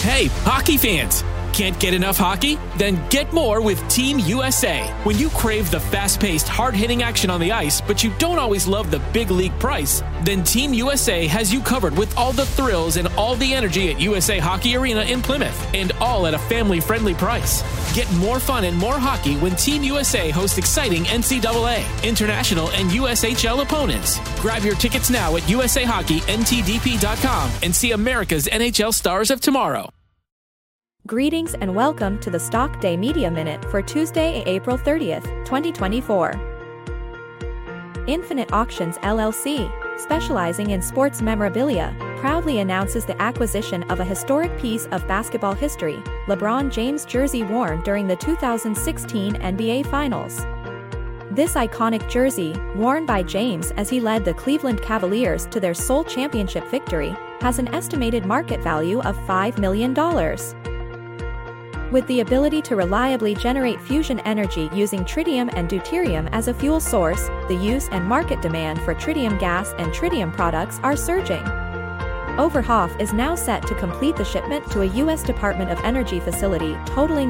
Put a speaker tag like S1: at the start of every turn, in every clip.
S1: Hey, hockey fans! Can't get enough hockey? Then get more with Team USA. When you crave the fast-paced, hard-hitting action on the ice, but you don't always love the big league price, then Team USA has you covered with all the thrills and all the energy at USA Hockey Arena in Plymouth, and all at a family-friendly price. Get more fun and more hockey when Team USA hosts exciting NCAA, international, and USHL opponents. Grab your tickets now at USAHockeyNTDP.com and see America's NHL stars of tomorrow.
S2: Greetings and welcome to the Stock Day Media Minute for Tuesday, April 30th, 2024. Infinite Auctions LLC, specializing in sports memorabilia, proudly announces the acquisition of a historic piece of basketball history, LeBron James jersey worn during the 2016 NBA Finals. This iconic jersey, worn by James as he led the Cleveland Cavaliers to their sole championship victory, has an estimated market value of $5 million. With the ability to reliably generate fusion energy using tritium and deuterium as a fuel source, the use and market demand for tritium gas and tritium products are surging. Overhoff is now set to complete the shipment to a U.S. Department of Energy facility totaling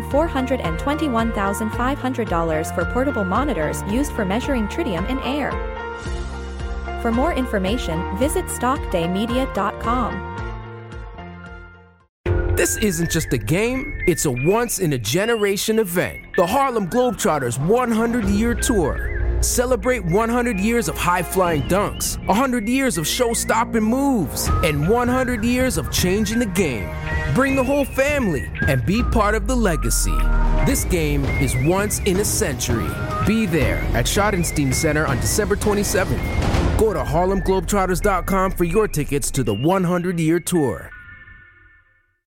S2: $421,500 for portable monitors used for measuring tritium in air. For more information, visit StockDayMedia.com.
S3: This isn't just a game, it's a once-in-a-generation event. The Harlem Globetrotters 100-year tour. Celebrate 100 years of high-flying dunks, 100 years of show-stopping moves, and 100 years of changing the game. Bring the whole family and be part of the legacy. This game is once in a century. Be there at Schottenstein Center on December 27th. Go to HarlemGlobetrotters.com for your tickets to the 100-year tour.